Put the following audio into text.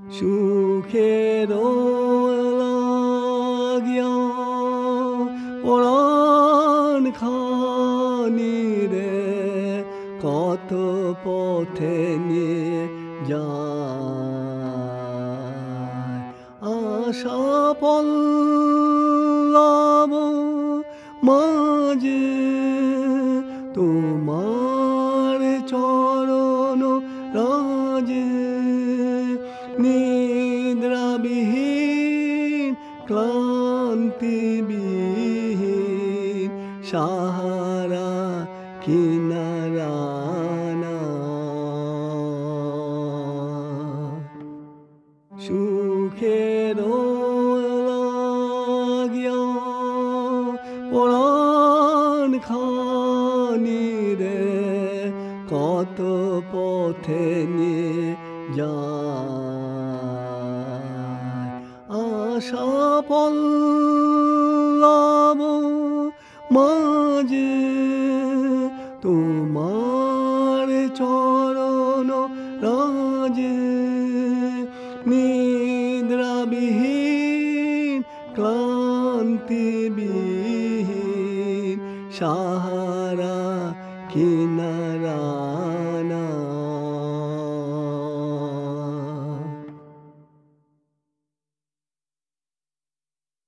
সুখের লাগিয়া পরাণ খানি রে কত পথে নিয়ে যায় আশা পল্লব মাঝে তোমার চরণ রাজে নিদ্রাবিহীন ক্লান্তিবিহীন সাহারা কিনারা না সুখের লাগিয়া পরাণ খানি রে কত পথে নিয়ে যায় আশা পল্লব মাঝে তোমার চরণ রাজে নিদ্রাবিহীন ক্লান্তিবিহীন সাহারা কিনারা না